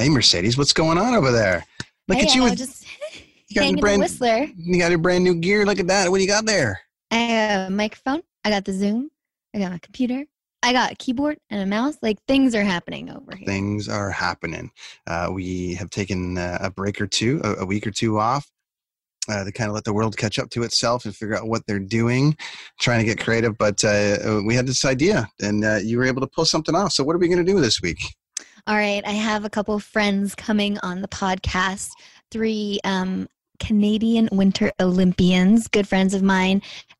Hey, Mercedes, what's going on over there? Look Hey, at you. just You got hanging your the Whistler. you got your brand new gear. Look at that. What do you got there? I have a microphone. I got the Zoom. I got my computer. I got a keyboard and a mouse. Like, things are happening over here. Things are happening. We have taken a break or two, a week or two off to kind of let the world catch up to itself and figure out what they're doing, trying to get creative. But we had this idea, and you were able to pull something off. So what are we going to do this week? All right. I have a couple of friends coming on the podcast. 3 Canadian Winter Olympians, good friends of mine.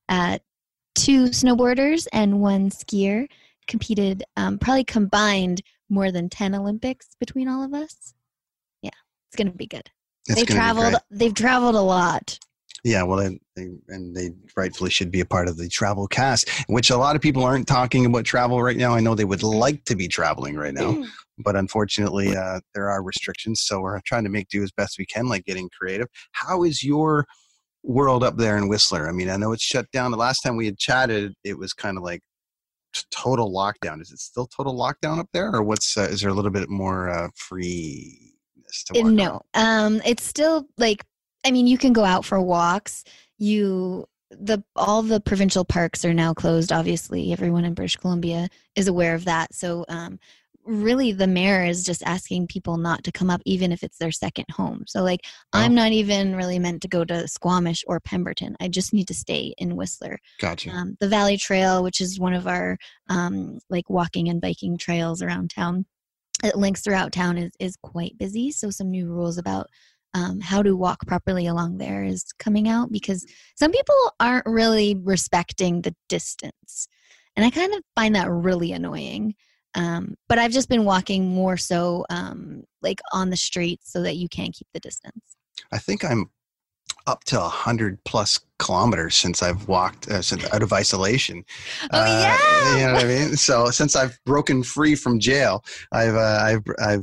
2 snowboarders and 1 skier competed, probably combined more than 10 Olympics between all of us. Yeah, it's going to be good. They've traveled a lot. Yeah, well, they rightfully should be a part of the travel cast, which a lot of people aren't talking about travel right now. I know they would like to be traveling right now, but unfortunately, there are restrictions. So we're trying to make do as best we can, like getting creative. How is your world up there in Whistler? I mean, I know it's shut down. The last time we had chatted, it was kind of like total lockdown. Is it still total lockdown up there, or is there a little bit more freeness to walk No, it's still like, I mean, you can go out for walks. All the provincial parks are now closed. Obviously, everyone in British Columbia is aware of that. So, really, the mayor is just asking people not to come up, even if it's their second home. So, like, I'm not even really meant to go to Squamish or Pemberton. I just need to stay in Whistler. Gotcha. The Valley Trail, which is one of our like walking and biking trails around town, it links throughout town, is quite busy. So, some new rules about how to walk properly along there is coming out, because some people aren't really respecting the distance. And I kind of find that really annoying. But I've just been walking more so like on the streets so that you can keep the distance. I think I'm up to 100+ kilometers since I've walked since out of isolation. Yeah. You know what I mean? So since I've broken free from jail, I've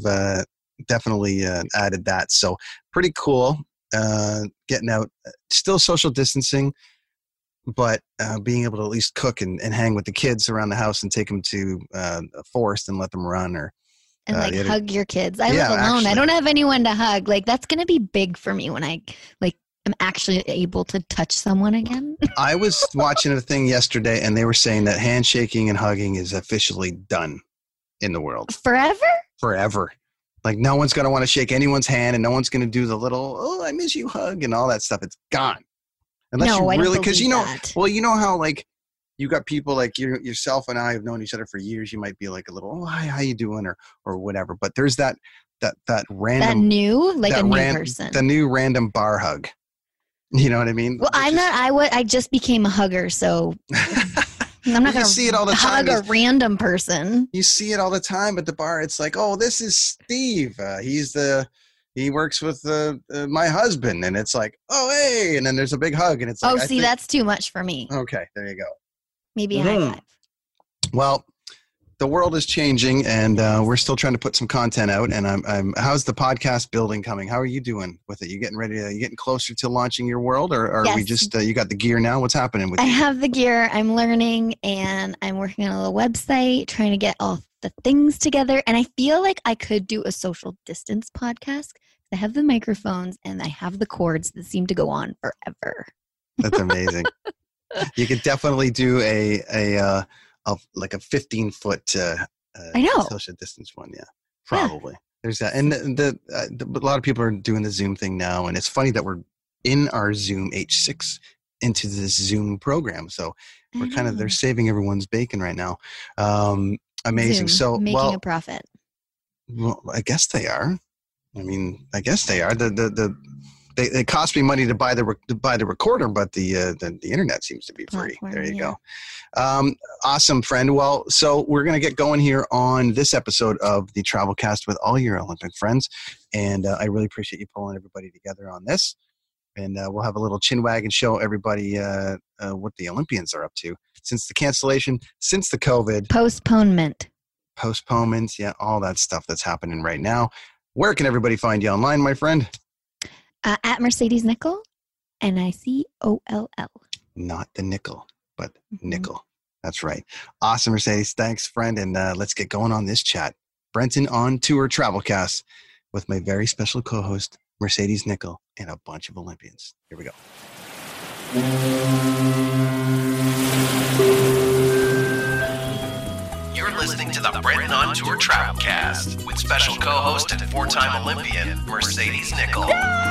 definitely added that. So pretty cool. Getting out, still social distancing, but being able to at least cook and hang with the kids around the house and take them to a forest and let them run, or and hug your kids. I live alone. Actually, I don't have anyone to hug. Like, that's going to be big for me when I'm actually able to touch someone again. I was watching a thing yesterday, and they were saying that handshaking and hugging is officially done in the world. Forever. Like, no one's going to want to shake anyone's hand, and no one's going to do the little, oh, I miss you hug and all that stuff. It's gone. Unless you really, because you know how, like, you got people like yourself and I have known each other for years. You might be like a little, oh, hi, how you doing, or whatever. But there's that random, new person, the new random bar hug. You know what I mean? Well, I just became a hugger, so I'm not going to see it all the time. Hug a random person. You see it all the time at the bar. It's like, oh, this is Steve. He works with my husband, and it's like, oh, hey, and then there's a big hug, and it's like, that's too much for me. Okay, there you go. Maybe a high five. Well, the world is changing, and we're still trying to put some content out. And how's the podcast building coming? How are you doing with it? You getting ready? You getting closer to launching your world, or are we just you got the gear now? What's happening with you? I have the gear. I'm learning, and I'm working on a little website, trying to get all the things together. And I feel like I could do a social distance podcast. I have the microphones and I have the cords that seem to go on forever. That's amazing. You could definitely do a 15-foot I know social distance one. Yeah, probably. Yeah. There's that, and a lot of people are doing the Zoom thing now, and it's funny that we're in our Zoom H6 into this Zoom program, so they're saving everyone's bacon right now. Amazing. Zoom, so making a profit. Well, I guess they are. I mean, I guess they are. It cost me money to buy the recorder, but the internet seems to be free. There you go. Awesome, friend. Well, so we're going to get going here on this episode of the Travelcast with all your Olympic friends, and I really appreciate you pulling everybody together on this. And we'll have a little chin wag and show everybody what the Olympians are up to since the cancellation, since the COVID postponements, yeah, all that stuff that's happening right now. Where can everybody find you online, my friend? At Mercedes Nickel, Nicoll. Not the nickel, but nickel. That's right. Awesome, Mercedes. Thanks, friend. And let's get going on this chat. Brenton on Tour Travelcast. with my very special co-host, Mercedes Nickell, and a bunch of Olympians. Here we go. You're listening to the Brenton on Tour Travelcast with special co-host and four-time Olympian, Mercedes Nickell.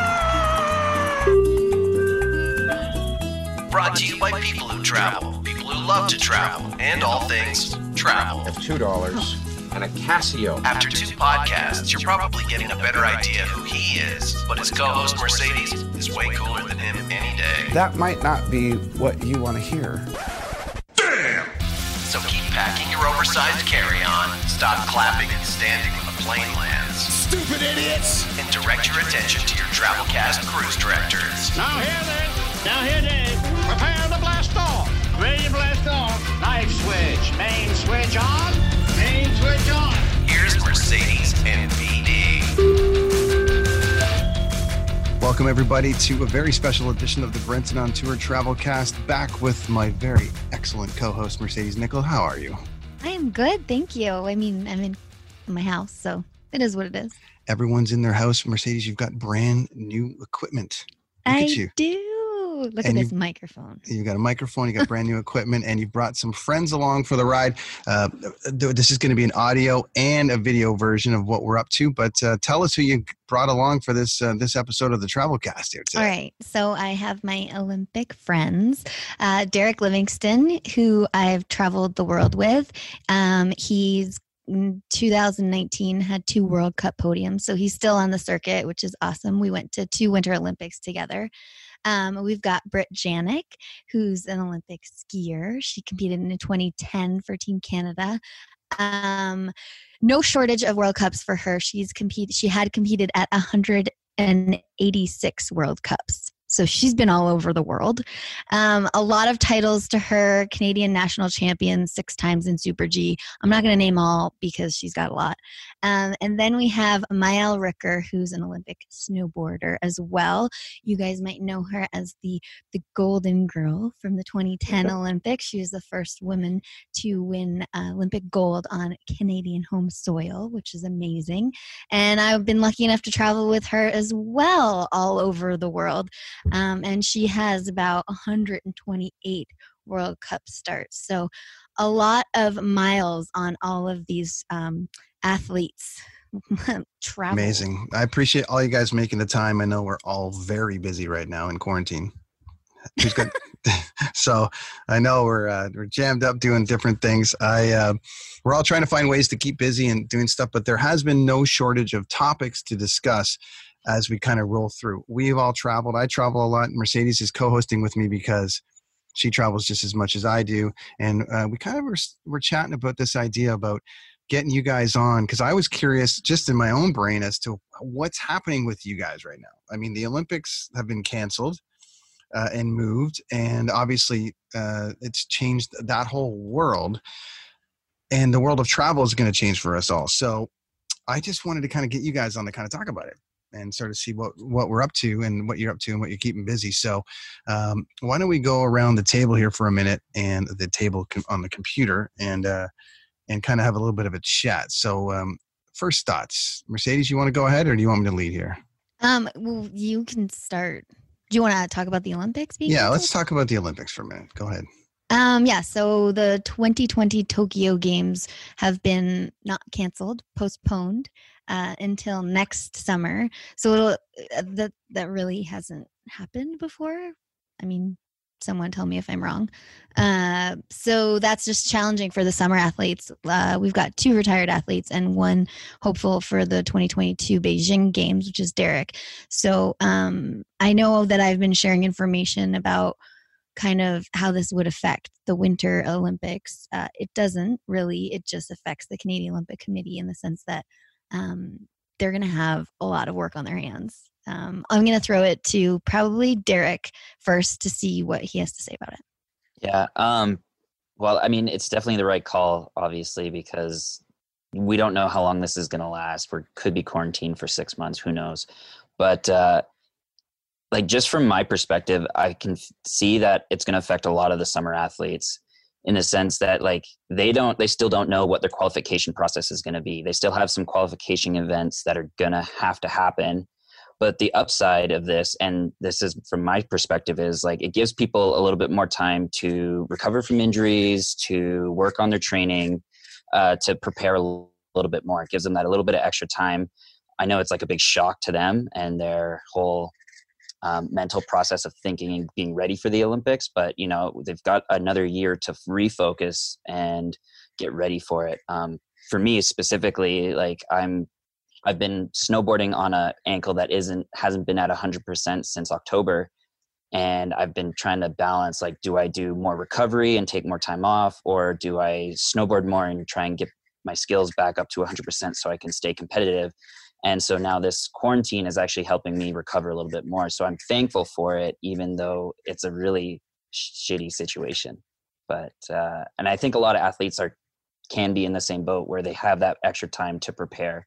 Brought to you by people who travel, people who love to travel, and all things travel. Of $2 and a Casio. After 2 podcasts, you're probably getting a better idea who he is, but his co-host Mercedes is way cooler than him any day. That might not be what you want to hear. Damn! So keep packing your oversized carry-on, stop clapping and standing when the plane lands. Stupid idiots! And direct your attention to your Travelcast cruise directors. Now here, Dave. Prepare to blast off. Ready to blast off. Knife switch. Main switch on. Main switch on. Here's Mercedes and BD. Welcome, everybody, to a very special edition of the Brenton on Tour Travelcast. Back with my very excellent co-host, Mercedes Nickell. How are you? I am good, thank you. I mean, I'm in my house, so it is what it is. Everyone's in their house. Mercedes, you've got brand new equipment. Look at you. Do. Look at this microphone. You got a microphone, you got brand new equipment, and you brought some friends along for the ride. This is going to be an audio and a video version of what we're up to, but tell us who you brought along for this episode of the Travelcast here today. All right. So I have my Olympic friends, Derek Livingston, who I've traveled the world with. He's in 2019 had 2 World Cup podiums, so he's still on the circuit, which is awesome. We went to 2 Winter Olympics together. We've got Britt Janik, who's an Olympic skier. She competed in 2010 for Team Canada. No shortage of World Cups for her. She had competed at 186 World Cups. So she's been all over the world. A lot of titles to her, Canadian national champion 6 times in Super G. I'm not going to name all because she's got a lot. And then we have Maëlle Ricker, who's an Olympic snowboarder as well. You guys might know her as the Golden Girl from the 2010 Olympics. She was the first woman to win Olympic gold on Canadian home soil, which is amazing. And I've been lucky enough to travel with her as well all over the world. And she has about 128 World Cup starts. So a lot of miles on all of these athletes travel. Amazing. I appreciate all you guys making the time. I know we're all very busy right now in quarantine. Who's got so I know we're jammed up doing different things. We're all trying to find ways to keep busy and doing stuff, but there has been no shortage of topics to discuss as we kind of roll through. We've all traveled. I travel a lot. Mercedes is co-hosting with me because she travels just as much as I do. And we kind of were chatting about this idea about getting you guys on, because I was curious just in my own brain as to what's happening with you guys right now. I mean, the Olympics have been canceled and moved, and obviously it's changed that whole world. And the world of travel is going to change for us all. So I just wanted to kind of get you guys on to kind of talk about it and sort of see what we're up to and what you're up to and what you're keeping busy. So why don't we go around the table here for a minute, and the table on the computer, and kind of have a little bit of a chat. So first thoughts. Mercedes, you want to go ahead, or do you want me to lead here? Well, you can start. Do you want to talk about the Olympics? Yeah, let's talk about the Olympics for a minute. Go ahead. Yeah, so the 2020 Tokyo Games have been not canceled, postponed until next summer. So that really hasn't happened before. I mean, someone tell me if I'm wrong. So that's just challenging for the summer athletes. We've got 2 retired athletes and 1 hopeful for the 2022 Beijing Games, which is Derek. So I know that I've been sharing information about kind of how this would affect the Winter Olympics. It doesn't really. It just affects the Canadian Olympic Committee in the sense that they're going to have a lot of work on their hands. I'm going to throw it to probably Derek first to see what he has to say about it. Yeah. Well, I mean, it's definitely the right call, obviously, because we don't know how long this is going to last. We could be quarantined for 6 months. Who knows? But like, just from my perspective, I can see that it's going to affect a lot of the summer athletes in the sense that like they still don't know what their qualification process is going to be. They still have some qualification events that are going to have to happen. But the upside of this, and this is from my perspective, is like it gives people a little bit more time to recover from injuries, to work on their training, to prepare a little bit more. It gives them that a little bit of extra time. I know it's like a big shock to them and their whole mental process of thinking and being ready for the Olympics, but you know, they've got another year to refocus and get ready for it. For me specifically, like I've been snowboarding on an ankle that hasn't been at 100% since October. And I've been trying to balance, like, do I do more recovery and take more time off, or do I snowboard more and try and get my skills back up to 100% so I can stay competitive? And so now this quarantine is actually helping me recover a little bit more. So I'm thankful for it, even though it's a really shitty situation. But, and I think a lot of athletes can be in the same boat where they have that extra time to prepare.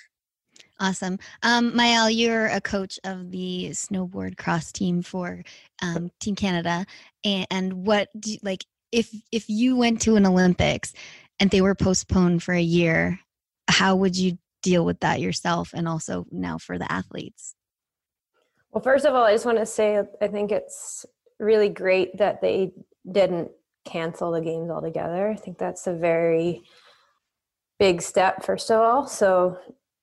Awesome. Maëlle, you're a coach of the snowboard cross team for Team Canada. And what do you, like, if you went to an Olympics and they were postponed for a year, how would you deal with that yourself, and also now for the athletes? Well, first of all, I just want to say I think it's really great that they didn't cancel the games altogether. I think that's a very big step, first of all. So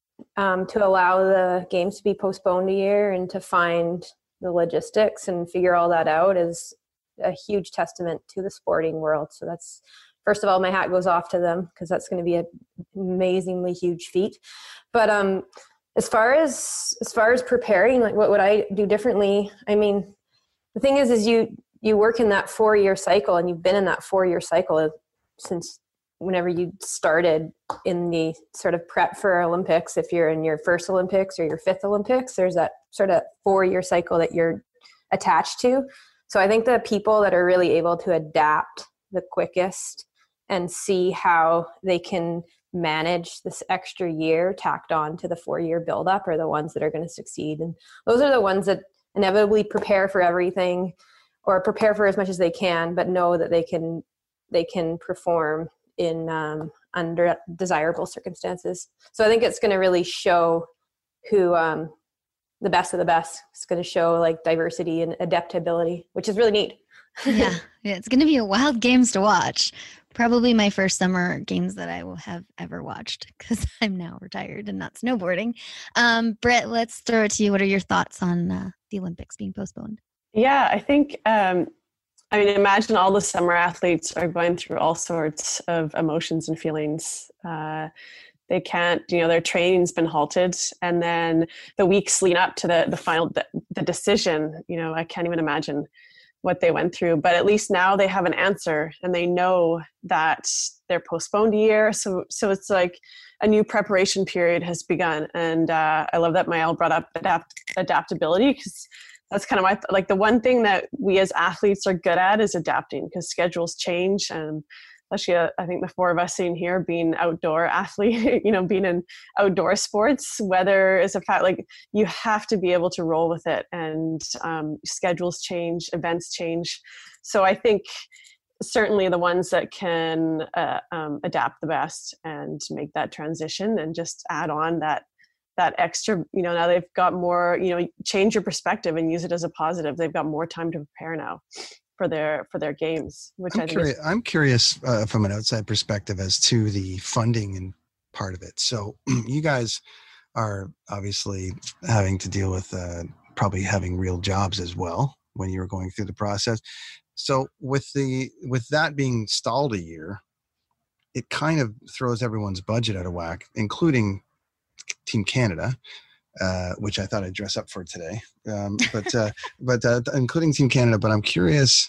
to allow the games to be postponed a year and to find the logistics and figure all that out is a huge testament to the sporting world. So that's, first of all, my hat goes off to them, because that's going to be an amazingly huge feat. But as far as preparing, like, what would I do differently? I mean, the thing is you work in that 4-year cycle, and you've been in that 4-year cycle since whenever you started in the sort of prep for Olympics. If you're in your first Olympics or your 5th Olympics, there's that sort of 4-year cycle that you're attached to. So I think the people that are really able to adapt the quickest and see how they can manage this extra year tacked on to the 4-year buildup are the ones that are going to succeed. And those are the ones that inevitably prepare for everything, or prepare for as much as they can, but know that they can perform in under desirable circumstances. So I think it's going to really show who the best of the best. It's going to show like diversity and adaptability, which is really neat. Yeah, it's going to be a wild games to watch. Probably my first summer games that I will have ever watched, because I'm now retired and not snowboarding. Britt, let's throw it to you. What are your thoughts on the Olympics being postponed? Yeah, I think, imagine all the summer athletes are going through all sorts of emotions and feelings. They can't, their training's been halted. And then the weeks lead up to the final, the decision, I can't even imagine what they went through, but at least now they have an answer, and they know that they're postponed a year. So it's like a new preparation period has begun. And I love that Maëlle brought up adaptability, because that's kind of the one thing that we as athletes are good at is adapting, because schedules change. And especially I think the 4 of us sitting here being outdoor athlete, being in outdoor sports, weather is a fact. Like, you have to be able to roll with it, and schedules change, events change. So I think certainly the ones that can adapt the best and make that transition and just add on that extra, now they've got more, change your perspective and use it as a positive. They've got more time to prepare now for their games, which I'm curious from an outside perspective as to the funding and part of it. So you guys are obviously having to deal with probably having real jobs as well when you were going through the process. So with that being stalled a year, it kind of throws everyone's budget out of whack, including Team Canada, which I thought I'd dress up for today, but including Team Canada. But I'm curious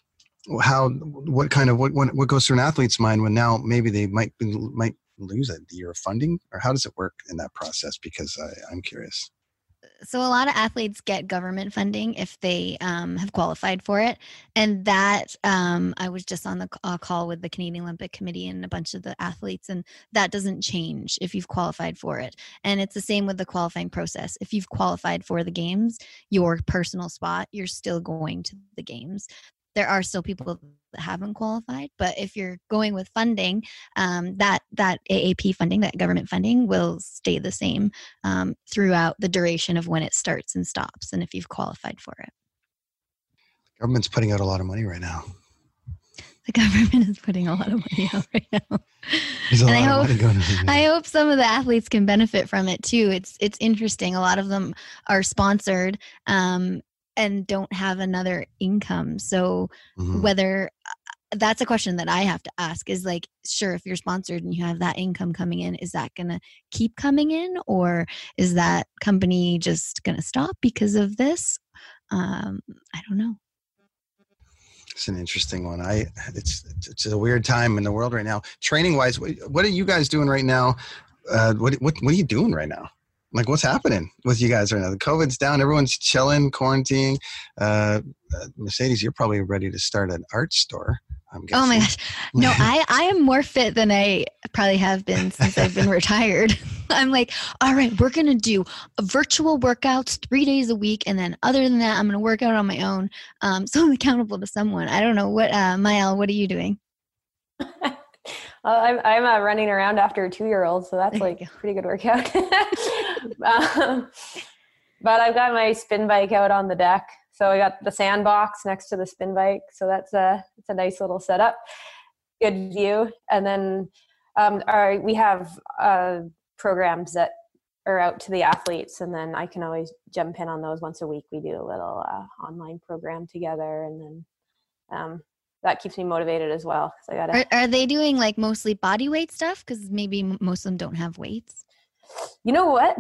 what goes through an athlete's mind when now maybe they might lose a year of funding, or how does it work in that process? Because I'm curious. So a lot of athletes get government funding if they have qualified for it. And that I was just on the call with the Canadian Olympic Committee and a bunch of the athletes, and that doesn't change if you've qualified for it. And it's the same with the qualifying process. If you've qualified for the games, your personal spot, you're still going to the games. There are still people that haven't qualified. But if you're going with funding, that AAP funding, that government funding, will stay the same throughout the duration of when it starts and stops, and if you've qualified for it. Government's putting out a lot of money right now. The government is putting a lot of money out right now. There's a And lot of money going on. I hope some of the athletes can benefit from it too. It's interesting. A lot of them are sponsored and don't have another income. So whether that's a question that I have to ask is like, sure, if you're sponsored and you have that income coming in, is that going to keep coming in, or is that company just going to stop because of this? I don't know. It's an interesting one. It's a weird time in the world right now. Training wise, what are you guys doing right now? What are you doing right now? Like, what's happening with you guys right now? The COVID's down. Everyone's chilling, quarantining. Mercedes, you're probably ready to start an art store, I'm guessing. Oh my gosh. No, I am more fit than I probably have been since I've been retired. I'm like, all right, we're going to do virtual workouts 3 days a week. And then other than that, I'm going to work out on my own. So I'm accountable to someone. I don't know what, Maëlle, what are you doing? I'm running around after a 2-year-old, so that's like a pretty good workout. But I've got my spin bike out on the deck. So I got the sandbox next to the spin bike. So it's a nice little setup, good view. And then we have programs that are out to the athletes, and then I can always jump in on those once a week. We do a little online program together, and then that keeps me motivated as well. So Are they doing like mostly body weight stuff? Because maybe most of them don't have weights. You know what?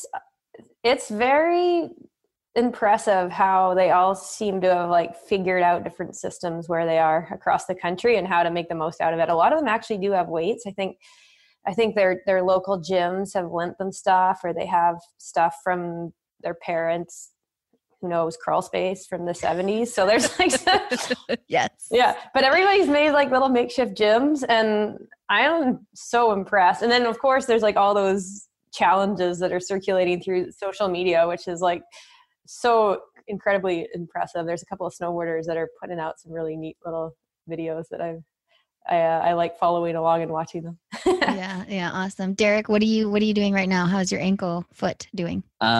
It's very impressive how they all seem to have like figured out different systems where they are across the country and how to make the most out of it. A lot of them actually do have weights. I think their local gyms have lent them stuff, or they have stuff from their parents, who knows, crawl space from the 70s. So there's like yes. Yeah. But everybody's made like little makeshift gyms, and I am so impressed. And then of course there's like all those challenges that are circulating through social media, which is like so incredibly impressive. There's a couple of snowboarders that are putting out some really neat little videos that I like following along and watching them. Yeah, awesome. Derek, what are you doing right now? How's your foot doing?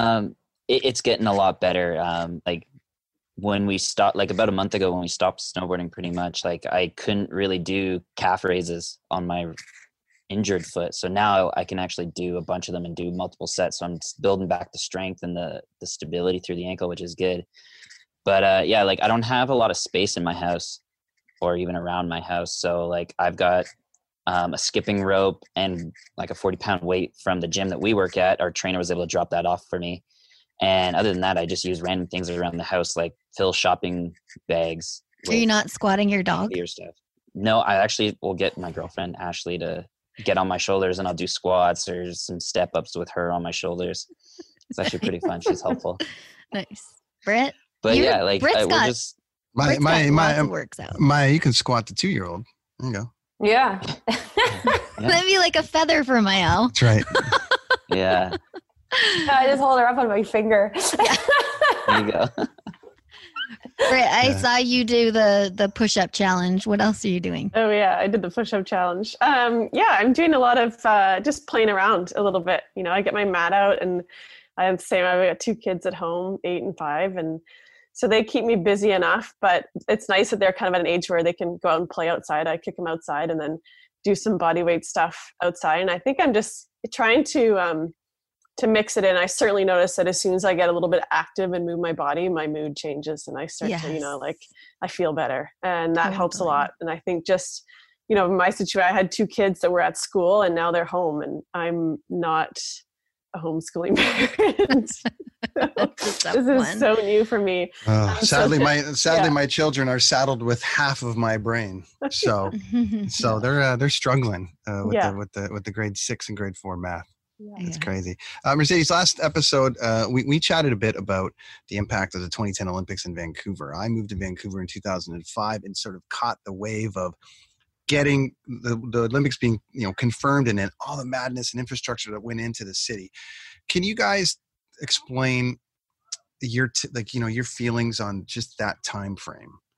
It's getting a lot better. Like when we stopped, like about a month ago when we stopped snowboarding, pretty much, like I couldn't really do calf raises on my injured foot. So now I can actually do a bunch of them and do multiple sets. So I'm building back the strength and the stability through the ankle, which is good. But yeah, like I don't have a lot of space in my house or even around my house. So like I've got a skipping rope and like a 40-pound weight from the gym that we work at. Our trainer was able to drop that off for me. And other than that, I just use random things around the house, like fill shopping bags. Are you not squatting your dog? Your stuff. No, I actually will get my girlfriend, Ashley, to get on my shoulders, and I'll do squats or some step ups with her on my shoulders. It's actually pretty fun. She's helpful. Nice. Britt? But yeah, like we're just... you can squat the 2-year-old. There you go. Yeah. That'd be like a feather for Maëlle. That's right. Yeah. I just hold her up on my finger. Yeah. There you go. Britt, I saw you do the push-up challenge. What else are you doing? Oh yeah, I did the push-up challenge. Yeah, I'm doing a lot of just playing around a little bit. You know, I get my mat out, and I've got 2 kids at home, 8 and 5, and so they keep me busy enough. But it's nice that they're kind of at an age where they can go out and play outside. I kick them outside and then do some body weight stuff outside. And I think I'm just trying to mix it in. I certainly notice that as soon as I get a little bit active and move my body, my mood changes, and I start to, like I feel better, and that helps a lot. And I think just, my situation, I had 2 kids that were at school and now they're home, and I'm not a homeschooling parent. This is so new for me. Sadly, my children are saddled with half of my brain, so they're struggling with the grade 6 and grade 4 math. Yeah. It's crazy. Mercedes, last episode, we chatted a bit about the impact of the 2010 Olympics in Vancouver. I moved to Vancouver in 2005 and sort of caught the wave of getting the Olympics being, confirmed, and then all the madness and infrastructure that went into the city. Can you guys explain your feelings on just that time frame?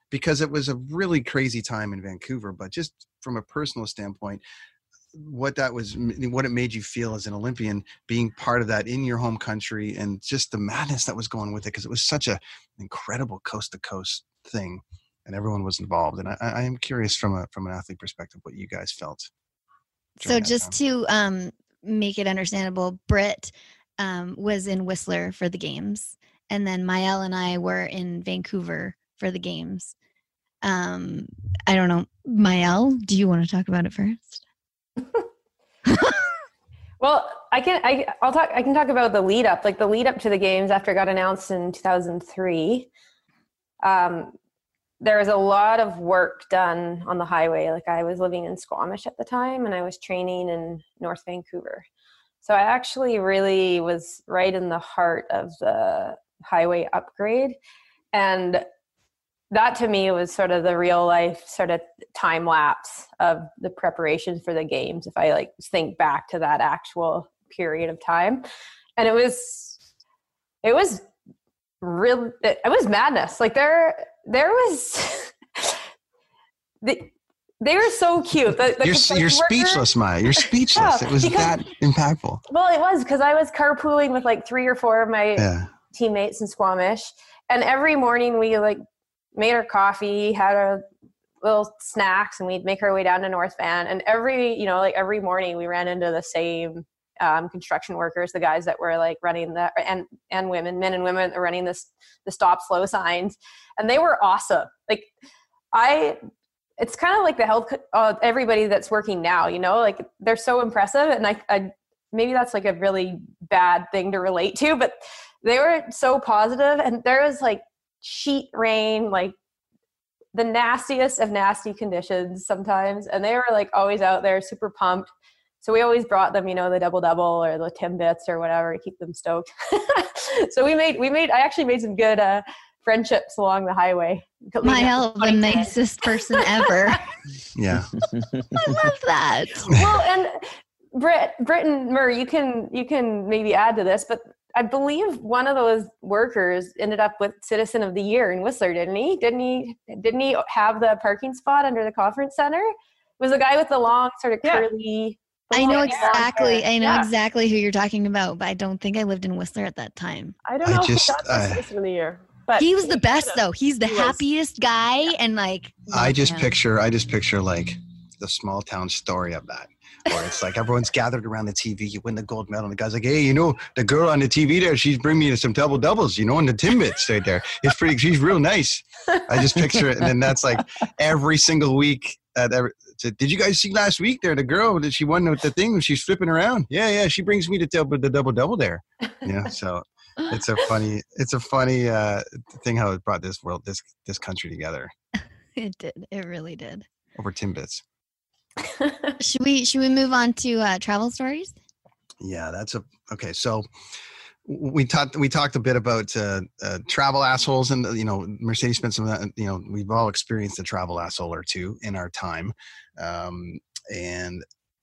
because it was a really crazy time in Vancouver, but just from a personal standpoint, what it made you feel as an Olympian, being part of that in your home country, and just the madness that was going with it, because it was such an incredible coast to coast thing, and everyone was involved. And I am curious from an athlete perspective what you guys felt. So just to make it understandable, Britt was in Whistler for the games, and then Maëlle and I were in Vancouver for the games. I don't know, Maëlle, do you want to talk about it first? Well, I can talk about the lead up, like the lead up to the games after it got announced in 2003. There was a lot of work done on the highway. Like, I was living in Squamish at the time, and I was training in North Vancouver. So I actually really was right in the heart of the highway upgrade. And that, to me, was sort of the real life sort of time lapse of the preparation for the games, if I like think back to that actual period of time. And it was madness. Like, there was they were so cute. You're speechless, Maya. You're speechless. Yeah, it was that impactful. Well, it was, because I was carpooling with like 3 or 4 of my teammates in Squamish, and every morning we like made our coffee, had our little snacks, and we'd make our way down to North Van. And every morning we ran into the same construction workers, the guys that were like running men and women that were running the stop slow signs, and they were awesome. Like, it's kind of like the health, everybody that's working now, like, they're so impressive. And I maybe that's like a really bad thing to relate to, but they were so positive. And there was like sheet rain, like the nastiest of nasty conditions sometimes. And they were like always out there super pumped. So we always brought them, the double or the Timbits or whatever to keep them stoked. So I actually made some good friendships along the highway. Maëlle, the nicest person ever. Yeah. I love that. Well, and Britt and Mur, you can maybe add to this, but I believe one of those workers ended up with Citizen of the Year in Whistler, didn't he? Didn't he have the parking spot under the conference center? It was the guy with the long sort of curly. I know exactly who you're talking about, but I don't think I lived in Whistler at that time. I don't know if he got the Citizen of the Year. But he was the best, though. He's the happiest guy, and like. I just picture like the small town story of that, where it's like everyone's gathered around the TV. You win the gold medal, and the guy's like, "Hey, the girl on the TV there, she's bringing me some double doubles, in the Timbits right there. She's real nice." I just picture it, and then that's like every single week. Did you guys see last week there? The girl that she won with the thing, she's flipping around. Yeah, she brings me the double double there. So. It's a funny thing how it brought this country together. It did. It really did. Over Timbits. Should we move on to travel stories? Yeah, okay. So we talked a bit about travel assholes, and Mercedes spent some of that. We've all experienced a travel asshole or two in our time, and.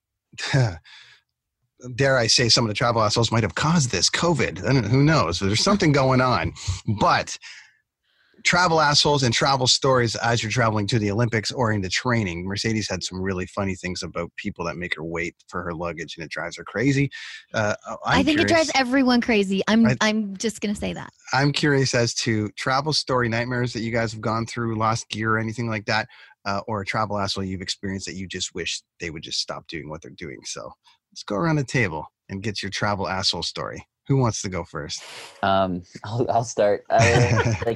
Dare I say, some of the travel assholes might have caused this COVID. Who knows? There's something going on. But travel assholes and travel stories as you're traveling to the Olympics or into training. Mercedes had some really funny things about people that make her wait for her luggage, and it drives her crazy. I think it drives everyone crazy. I'm just going to say that. I'm curious as to travel story nightmares that you guys have gone through, lost gear or anything like that, or a travel asshole you've experienced that you just wish they would just stop doing what they're doing. So let's go around the table and get your travel asshole story. Who wants to go first? I'll start. I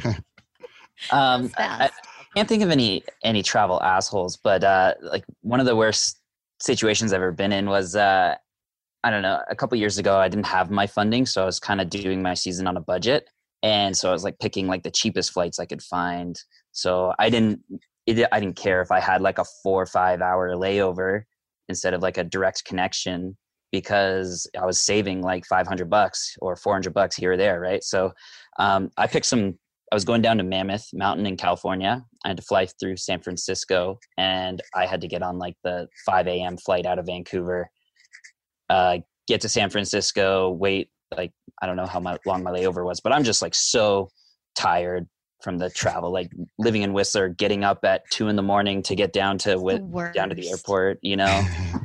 can't think of any travel assholes, but like one of the worst situations I've ever been in was I don't know, a couple years ago I didn't have my funding, so I was kind of doing my season on a budget, and so I was like picking like the cheapest flights I could find. So I didn't care if I had like a 4 or 5 hour layover instead of like a direct connection, because I was saving like $500 or $400 here or there. Right. So I was going down to Mammoth Mountain in California. I had to fly through San Francisco, and I had to get on like the 5 a.m. flight out of Vancouver, get to San Francisco, wait, like, I don't know how long my layover was, but I'm just like so tired, from the travel, like living in Whistler, getting up at 2 a.m. to get down to the airport, you know?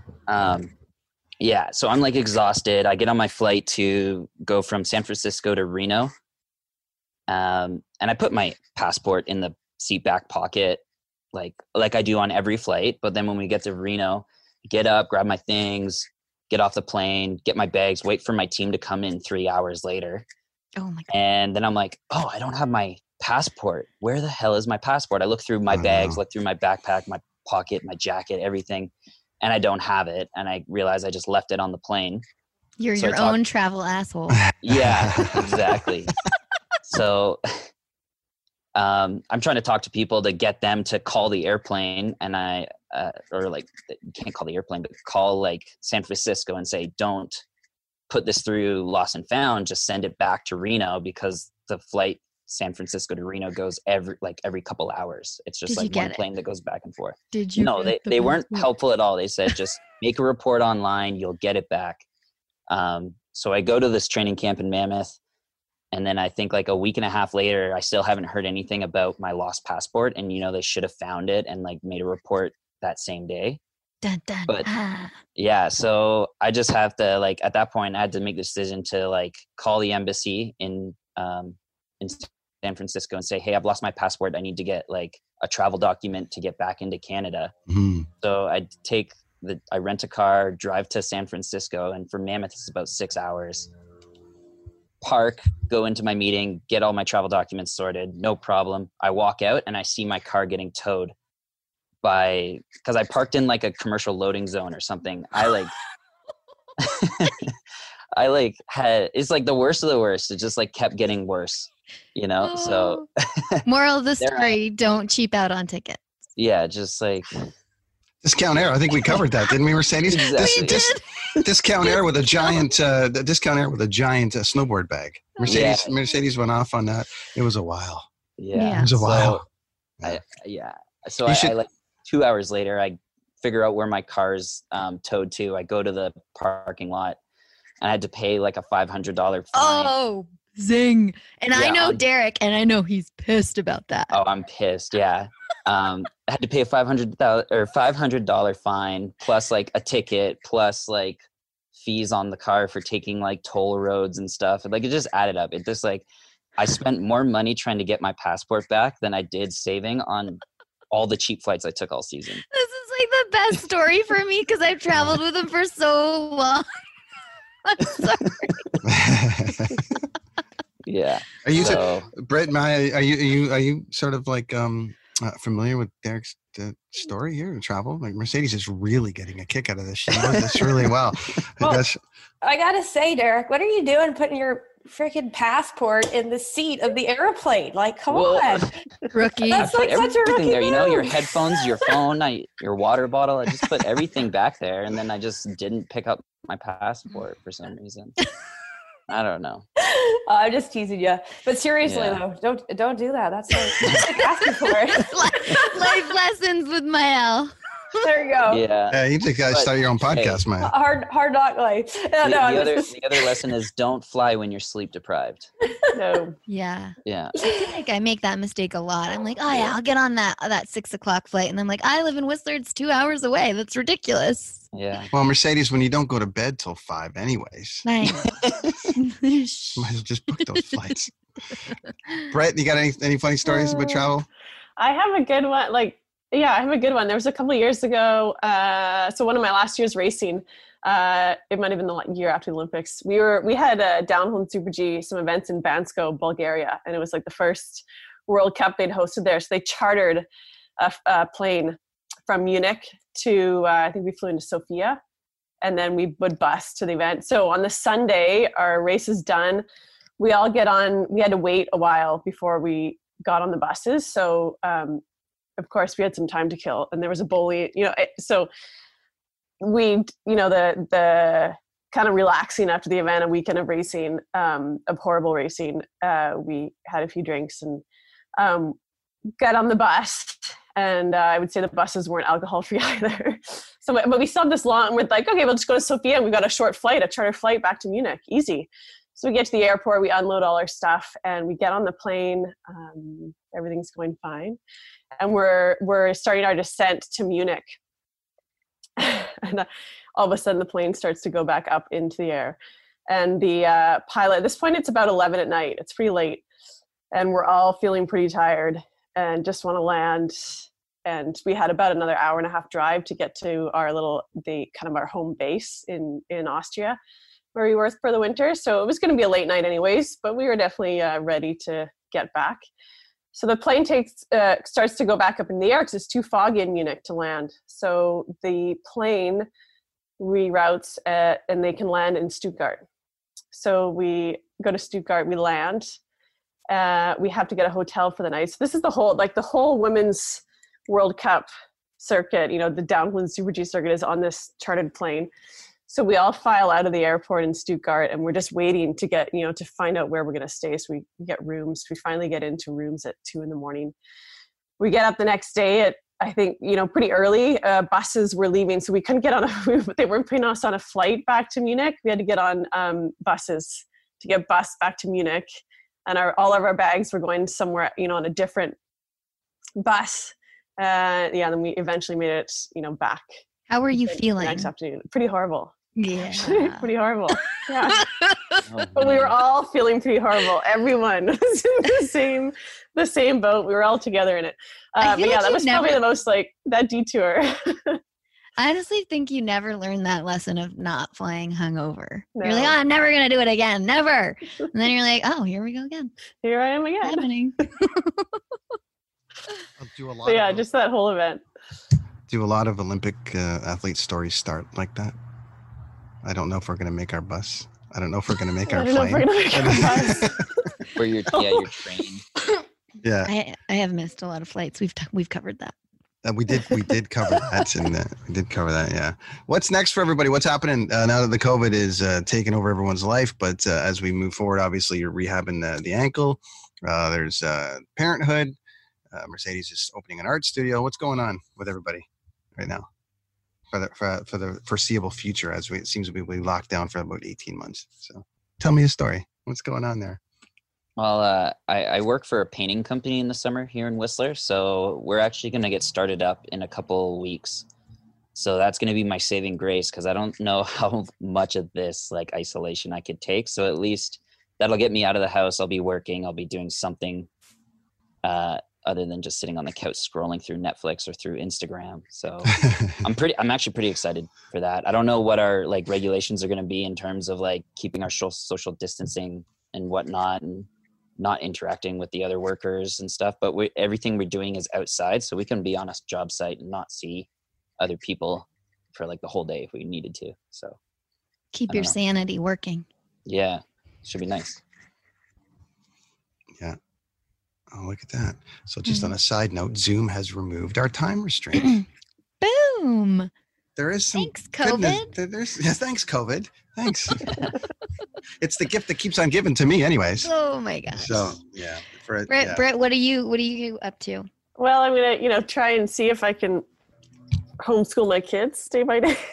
Yeah. So I'm like exhausted. I get on my flight to go from San Francisco to Reno. And I put my passport in the seat back pocket, like I do on every flight. But then when we get to Reno, get up, grab my things, get off the plane, get my bags, wait for my team to come in 3 hours later. Oh my God. And then I'm like, oh, I don't have my passport. Where the hell is my passport? I look through my bags, look through my backpack, my pocket, my jacket, everything, and I don't have it. And I realize I just left it on the plane. You're your own travel asshole. Yeah, exactly. So I'm trying to talk to people to get them to call the airplane, and you can't call the airplane, but call like San Francisco and say, don't put this through Lost and Found, just send it back to Reno, because the flight San Francisco to Reno goes every couple hours. It's just like one plane that goes back and forth. Did you? No, they weren't helpful at all. They said, just make a report online, you'll get it back. So I go to this training camp in Mammoth, and then I think like a week and a half later, I still haven't heard anything about my lost passport. And, they should have found it and like made a report that same day. Dun, dun, but yeah, so I just have to at that point, I had to make the decision to call the embassy in San Francisco and say, hey, I've lost my passport. I need to get a travel document to get back into Canada. Mm-hmm. So I rent a car, drive to San Francisco, and from Mammoth, it's about 6 hours. Park, go into my meeting, get all my travel documents sorted, no problem. I walk out and I see my car getting towed because I parked in a commercial loading zone or something. It's the worst of the worst. It just kept getting worse, so. Moral of the story, don't cheap out on tickets. Yeah, just Discount Air. I think we covered that, didn't we, Mercedes? Exactly. Discount Air with a giant snowboard bag. Mercedes went off on that. It was a while. Yeah. It was a while. So I 2 hours later, I figure out where my car's towed to. I go to the parking lot, and I had to pay a $500 fine. Oh, zing. And I know Derek, and I know he's pissed about that. Oh, I'm pissed. Yeah. I had to pay a $500 fine plus a ticket plus fees on the car for taking toll roads and stuff. And it just added up. It just I spent more money trying to get my passport back than I did saving on all the cheap flights I took all season. This is the best story for me because I've traveled with him for so long. I'm sorry. Yeah. Are you Brett? Are you sort of familiar with Derek's story here in travel? Mercedes is really getting a kick out of this. She knows this really well. I gotta say, Derek, what are you doing putting your freaking passport in the seat of the airplane? Come on, rookie. That's such a rookie there. move. Your headphones, your phone, your water bottle. I just put everything back there, and then I just didn't pick up my passport for some reason. I don't know. I'm just teasing you, but seriously though, don't do that. That's asking for it. Life lessons with Mael. There you go. Yeah. You just gotta start your own podcast, man. Hard knock life. The other lesson is don't fly when you're sleep deprived. No. Yeah. Yeah. I feel I make that mistake a lot. I'm oh yeah, I'll get on that 6 o'clock flight, and I'm I live in Whistler. It's 2 hours away. That's ridiculous. Yeah. Well, Mercedes, when you don't go to bed till 5 anyways, I might as well just book those flights. Brett, you got any funny stories about travel? I have a good one. I have a good one. There was a couple of years ago. So one of my last years racing, it might have been the year after the Olympics. We had a downhill and Super G, some events in Bansko, Bulgaria, and it was the first World Cup they'd hosted there. So they chartered a plane from Munich to I think we flew into Sofia, and then we would bus to the event. So on the Sunday, our race is done. We all get on. We had to wait a while before we got on the buses. So of course, we had some time to kill, and there was a bowling, so we, the kind of relaxing after the event, a weekend of racing, of horrible racing. We had a few drinks and got on the bus, and I would say the buses weren't alcohol free either. So, but we still had this long, we're okay, we'll just go to Sofia, and we got a short flight, a charter flight back to Munich, easy. So we get to the airport, we unload all our stuff, and we get on the plane. everything's going fine. And we're starting our descent to Munich. And all of a sudden the plane starts to go back up into the air. And the pilot, at this point it's about 11 at night. It's pretty late. And we're all feeling pretty tired and just want to land. And we had about another hour and a half drive to get to our our home base in Austria, where we were for the winter. So it was going to be a late night anyways, but we were definitely ready to get back. So the plane starts to go back up in the air because it's too foggy in Munich to land. So the plane reroutes and they can land in Stuttgart. So we go to Stuttgart, we land. We have to get a hotel for the night. So this is the whole women's World Cup circuit, the downwind Super G circuit is on this chartered plane. So we all file out of the airport in Stuttgart and we're just waiting to get, to find out where we're going to stay. So we get rooms. We finally get into rooms at 2 a.m. We get up the next day at, I think, pretty early. Buses were leaving. So we couldn't get they weren't putting us on a flight back to Munich. We had to get on buses to get bus back to Munich. And all of our bags were going somewhere, on a different bus. Then we eventually made it, back. How were you feeling? Next afternoon. Pretty horrible. Yeah. Pretty horrible. Yeah. But we were all feeling pretty horrible. Everyone was in the same boat. We were all together in it. But yeah, that was probably the most that detour. I honestly think you never learned that lesson of not flying hungover. No. You're like, I'm never going to do it again. Never. And then you're like, oh, here we go again. Here I am again. Happening. I'll do a lot. Just that whole event. Do a lot of Olympic athlete stories start like that? I don't know if we're going to make our bus. I don't know if we're going to make our plane. Where you're trained. Yeah. I have missed a lot of flights. We've covered that. We did cover that, and we did cover that. Yeah. What's next for everybody? What's happening now that the COVID is taking over everyone's life? But as we move forward, obviously you're rehabbing the ankle. There's parenthood. Mercedes is opening an art studio. What's going on with everybody right now for the foreseeable future? It seems to be locked down for about 18 months. So tell me a story. What's going on there? Well, I work for a painting company in the summer here in Whistler, so we're actually going to get started up in a couple weeks. So that's going to be my saving grace because I don't know how much of this isolation I could take. So at least that'll get me out of the house. I'll be working. I'll be doing something other than just sitting on the couch scrolling through Netflix or through Instagram. So I'm actually pretty excited for that. I don't know what our regulations are going to be in terms of keeping our social distancing and whatnot, and not interacting with the other workers and stuff, but everything we're doing is outside, so we can be on a job site and not see other people for the whole day if we needed to. So keep your sanity working. Yeah, should be nice. Yeah. Oh, look at that. So just on a side note, Zoom has removed our time restraint. Boom. There is some thanks, COVID. Thanks, COVID. Thanks. It's the gift that keeps on giving to me anyways. Oh my gosh. So yeah. Brett, what are you up to? Well, I'm gonna, try and see if I can homeschool my kids day by day.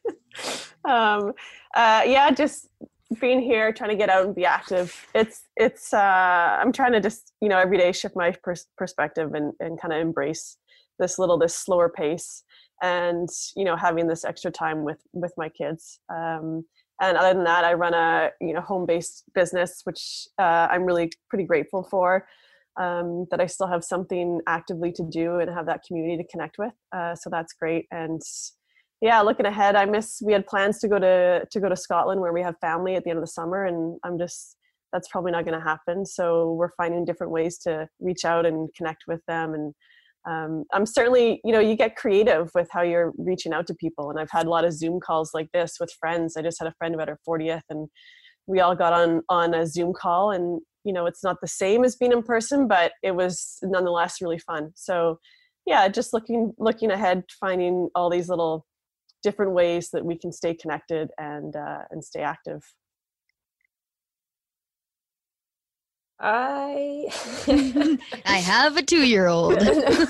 Just being here, trying to get out and be active. It's I'm trying to just, every day shift my perspective and kind of embrace this slower pace and, having this extra time with my kids. And other than that, I run a, home-based business, which I'm really pretty grateful for, that I still have something actively to do and have that community to connect with. So that's great. And yeah, looking ahead, we had plans to go to Scotland where we have family at the end of the summer, and that's probably not going to happen. So we're finding different ways to reach out and connect with them. And I'm certainly, you get creative with how you're reaching out to people. And I've had a lot of Zoom calls like this with friends. I just had a friend about her 40th, and we all got on a Zoom call, and, it's not the same as being in person, but it was nonetheless really fun. So yeah, just looking ahead, finding all these little different ways that we can stay connected and stay active. I have a 2-year-old.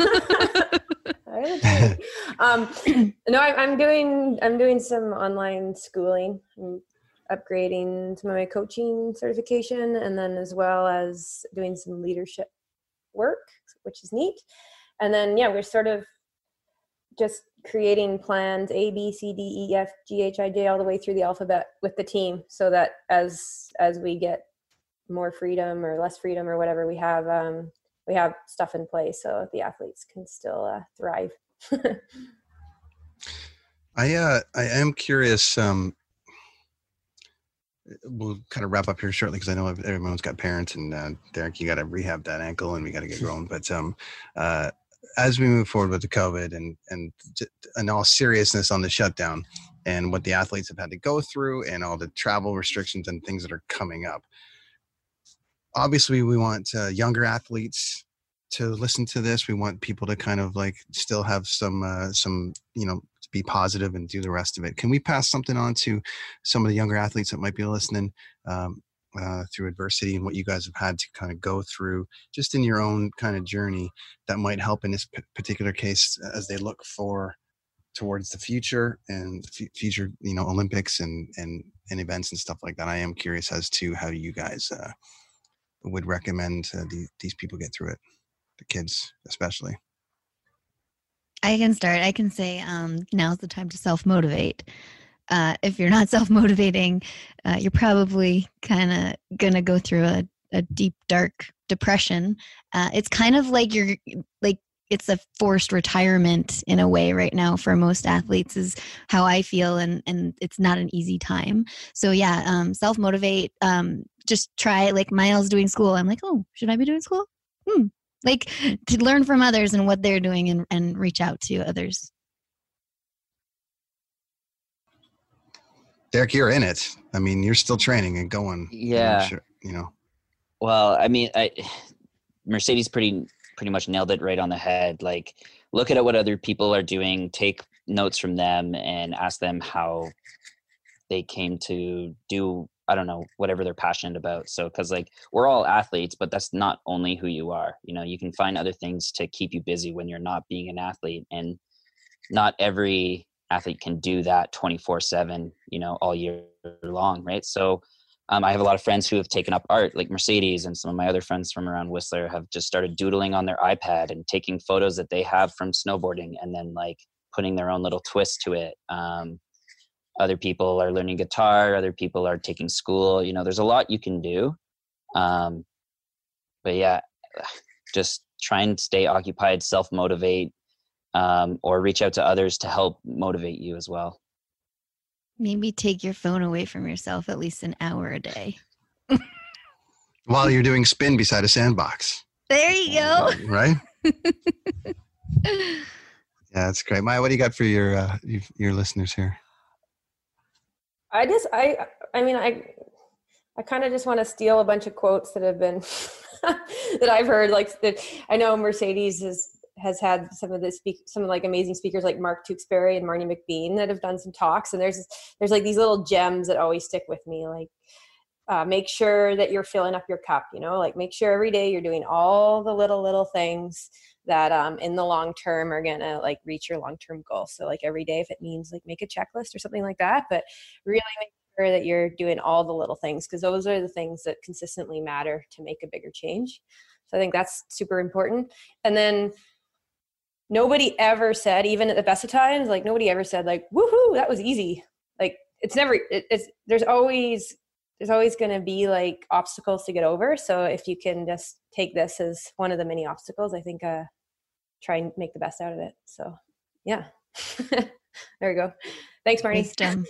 No, I'm doing some online schooling. I'm upgrading some of my coaching certification, and then as well as doing some leadership work, which is neat. And then, we're sort of just creating plans A, B, C, D, E, F, G, H, I, J, all the way through the alphabet with the team, so that as we get more freedom or less freedom or whatever, we have stuff in place so the athletes can still thrive. I am curious. We'll kind of wrap up here shortly because I know everyone's got parents, and Derek, you got to rehab that ankle, and we got to get going. But as we move forward with the COVID and in all seriousness on the shutdown and what the athletes have had to go through and all the travel restrictions and things that are coming up, obviously we want younger athletes to listen to this. We want people to kind of like still have some be positive and do the rest of it. Can we pass something on to some of the younger athletes that might be listening through adversity and what you guys have had to kind of go through just in your own kind of journey that might help in this particular case as they look towards the future and future, Olympics and events and stuff like that? I am curious as to how you guys would recommend these people get through it, the kids especially. I can start. I can say now's the time to self-motivate. If you're not self-motivating, you're probably kind of going to go through a deep, dark depression. It's kind of like it's a forced retirement in a way right now for most athletes is how I feel. And it's not an easy time. So self-motivate. Just try, like Miles doing school. I'm like, oh, should I be doing school? Like to learn from others and what they're doing and reach out to others. Derek, you're in it. I mean, you're still training and going. Yeah. Sure, Well, I mean, Mercedes pretty much nailed it right on the head. Like, look at what other people are doing, take notes from them, and ask them how they came to do, I don't know, whatever they're passionate about. So, because like we're all athletes, but that's not only who you are. You can find other things to keep you busy when you're not being an athlete, and not every athlete can do that 24/7, all year long, right? So I have a lot of friends who have taken up art, like Mercedes, and some of my other friends from around Whistler have just started doodling on their iPad and taking photos that they have from snowboarding and then like putting their own little twist to it. Other people are learning guitar. Other people are taking school. There's a lot you can do. But yeah, just try and stay occupied, self-motivate, or reach out to others to help motivate you as well. Maybe take your phone away from yourself at least an hour a day. While you're doing spin beside a sandbox. There you go. Right? Yeah, that's great. Maya, what do you got for your listeners here? I kind of just want to steal a bunch of quotes that have been that I've heard. Like that, I know Mercedes has had some like amazing speakers like Mark Tewksbury and Marnie McBean that have done some talks, and there's like these little gems that always stick with me. Like make sure that you're filling up your cup. Like make sure every day you're doing all the little things that in the long term are gonna like reach your long-term goal. So like every day, if it means like make a checklist or something like that, but really make sure that you're doing all the little things, because those are the things that consistently matter to make a bigger change. So I think that's super important. And then nobody ever said, even at the best of times, like nobody ever said like, woohoo, that was easy. Like it's never, there's always going to be like obstacles to get over. So if you can just take this as one of the many obstacles, I think try and make the best out of it. So yeah, there we go. Thanks, Marnie. Wisdom.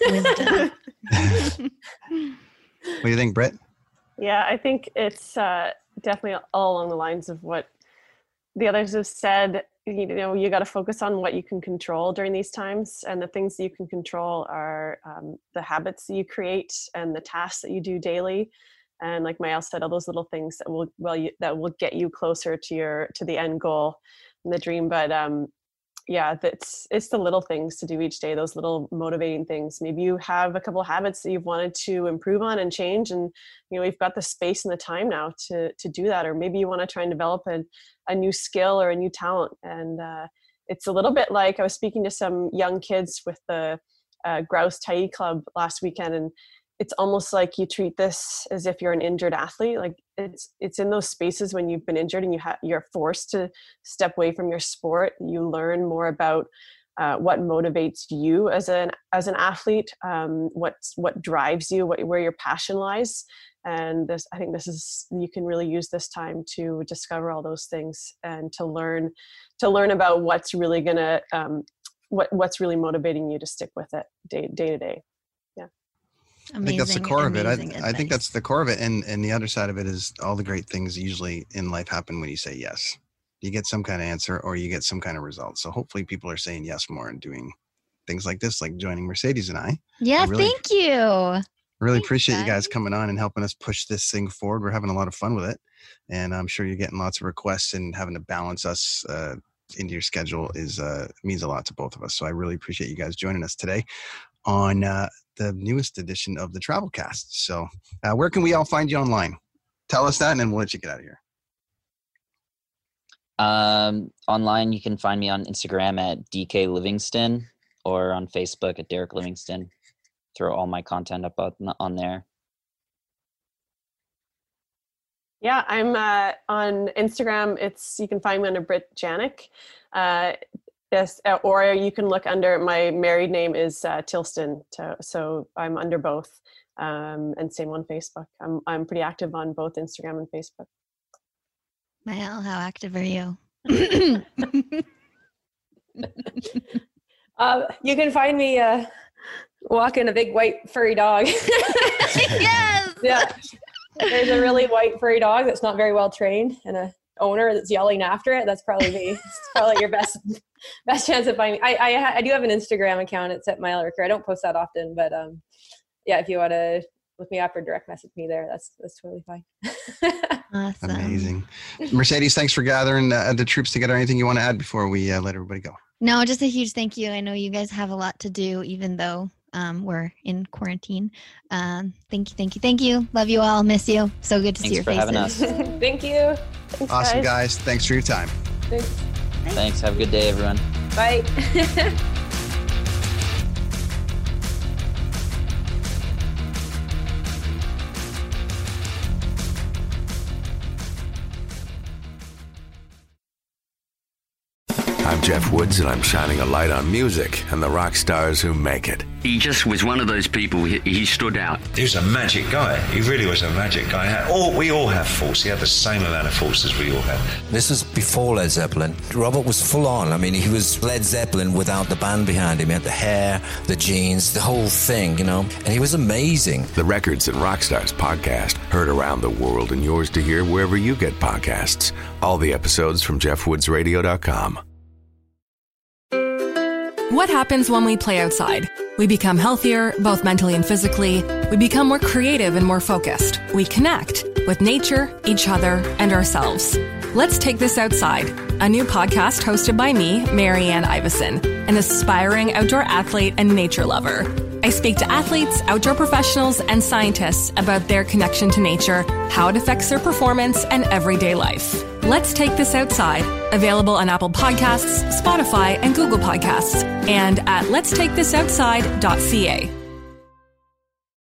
What do you think, Britt? Yeah, I think it's definitely all along the lines of what the others have said. You got to focus on what you can control during these times, and the things that you can control are the habits that you create and the tasks that you do daily. And like Mael said, all those little things that will get you closer to the end goal and the dream. But it's the little things to do each day, those little motivating things. Maybe you have a couple of habits that you've wanted to improve on and change, and we've got the space and the time now to do that. Or maybe you want to try and develop a new skill or a new talent. And it's a little bit like I was speaking to some young kids with the Grouse Tai Club last weekend, and it's almost like you treat this as if you're an injured athlete. Like it's in those spaces when you've been injured and you're forced to step away from your sport. You learn more about what motivates you as an athlete, what drives you, where your passion lies. And I think you can really use this time to discover all those things and to learn about what's really gonna what's really motivating you to stick with it day to day. Yeah. Amazing, I think that's the core of it. I think advice. that's the core of it. And the other side of it is all the great things usually in life happen when you say yes. You get some kind of answer or you get some kind of result. So hopefully people are saying yes more and doing things like this, like joining Mercedes and I. Yeah, thank you. Really Thanks, appreciate you guys guys. coming on and helping us push this thing forward. We're having a lot of fun with it. And I'm sure you're getting lots of requests, and having to balance us into your schedule means a lot to both of us. So I really appreciate you guys joining us today on the newest edition of the Travelcast. So where can we all find you online? Tell us that, and then we'll let you get out of here. Online, you can find me on Instagram at DK Livingston or on Facebook at Derek Livingston. Throw all my content up on there. Yeah, I'm on Instagram. You can find me under Britt Janik. Yes, or you can look under my married name is Tilston. So I'm under both, and same on Facebook. I'm pretty active on both Instagram and Facebook. Mael, how active are you? You can find me walking a big white furry dog. Yes. Yeah. There's a really white furry dog that's not very well trained, and a owner that's yelling after it. That's probably me. It's probably your best chance of finding me. I do have an Instagram account. It's at Mael Ricker. I don't post that often, but yeah, if you want to look me up or direct message me there, that's totally fine. Awesome. Amazing. Mercedes, thanks for gathering the troops together. Anything you want to add before we let everybody go? No, just a huge thank you. I know you guys have a lot to do, even though we're in quarantine. Thank you. Love you all. Miss you. So good to see your faces. Thanks for having us. Thank you. Thanks, Awesome, guys. Thanks for your time. Thanks. Thanks. Have a good day, everyone. Bye. I'm Jeff Woods, and I'm shining a light on music and the rock stars who make it. He just was one of those people, he stood out. He was a magic guy. He really was a magic guy. We all have faults. He had the same amount of faults as we all have. This was before Led Zeppelin. Robert was full on. I mean, he was Led Zeppelin without the band behind him. He had the hair, the jeans, the whole thing, you know. And he was amazing. The Records and Rockstars podcast, heard around the world and yours to hear wherever you get podcasts. All the episodes from JeffWoodsRadio.com. What happens when we play outside? We become healthier, both mentally and physically. We become more creative and more focused. We connect with nature, each other, and ourselves. Let's Take This Outside, a new podcast hosted by me, Marianne Iveson, an aspiring outdoor athlete and nature lover. I speak to athletes, outdoor professionals, and scientists about their connection to nature, how it affects their performance, and everyday life. Let's Take This Outside, available on Apple Podcasts, Spotify, and Google Podcasts, and at letstakethisoutside.ca.